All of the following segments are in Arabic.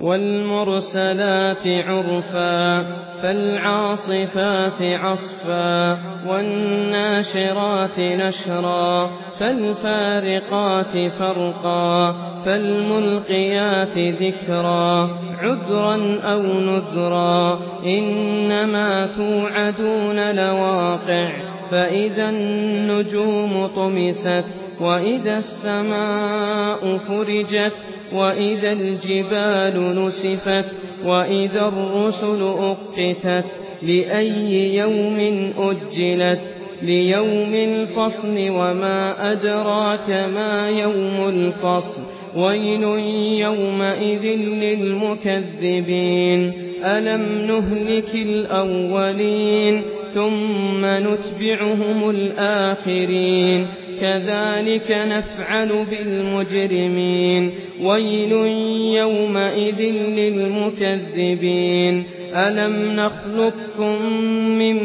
والمرسلات عرفا فالعاصفات عصفا والناشرات نشرا فالفارقات فرقا فالملقيات ذكرا عذرا أو نذرا إنما توعدون لواقع فإذا النجوم طمست وإذا السماء فرجت وإذا الجبال نسفت وإذا الرسل أقتت لأي يوم أجلت ليوم الفصل وما أدراك ما يوم الفصل ويل يومئذ للمكذبين ألم نهلك الأولين ثم نتبعهم الآخرين كذلك نفعل بالمجرمين ويل يومئذ للمكذبين ألم نخلقكم من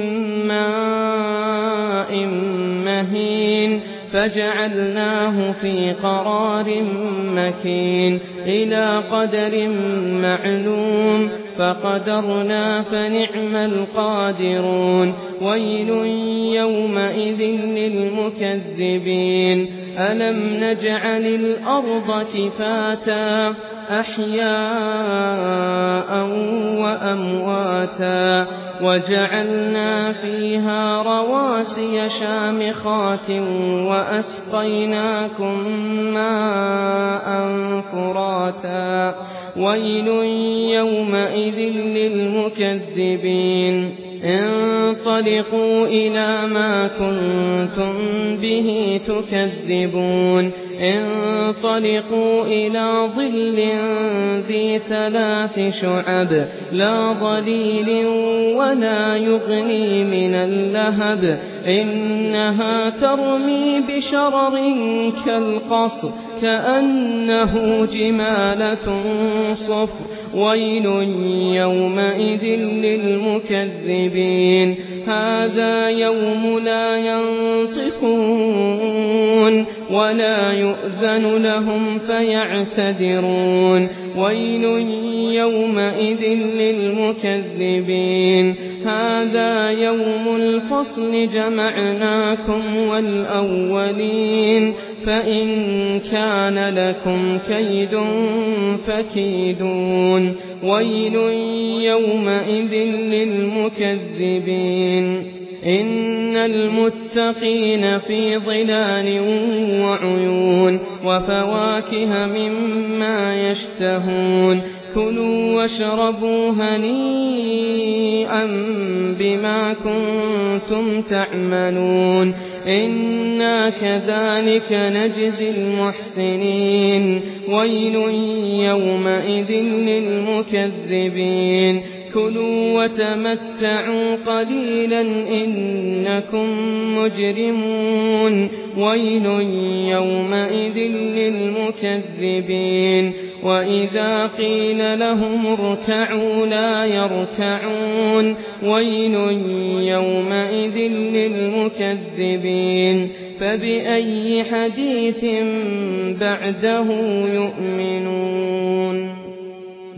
ماء مهين فجعلناه في قرار مكين إلى قدر معلوم فقدرنا فنعم القادرون ويل يومئذ للمكذبين ألم نجعل الأرض كفاتا أحياء وأمواتا وجعلنا فيها رواسي شامخات وأسقيناكم ماء فراتا ويل يومئذ للمكذبين انطلقوا إلى ما كنتم به تكذبون انطلقوا إلى ظل ذي 3 شعب لا ظليل ولا يغني من اللهب إنها ترمي بشرر كالقصر كأنه جمالة صفر ويل يومئذ للمكذبين هذا يوم لا ينطقون ولا يؤذن لهم فيعتذرون ويل يومئذ للمكذبين هذا يوم الفصل جمعناكم والأولين فإن كان لكم كيد فكيدون ويل يومئذ للمكذبين إن المتقين في ظلال وعيون وفواكه مما يشتهون كلوا واشربوا هنيئا بما كنتم تعملون إنا كذلك نجزي المحسنين ويل يومئذ للمكذبين كلوا وتمتعوا قليلا إنكم مجرمون ويل يومئذ للمكذبين وإذا قيل لهم اركعوا لا يركعون ويل يومئذ للمكذبين فبأي حديث بعده يؤمنون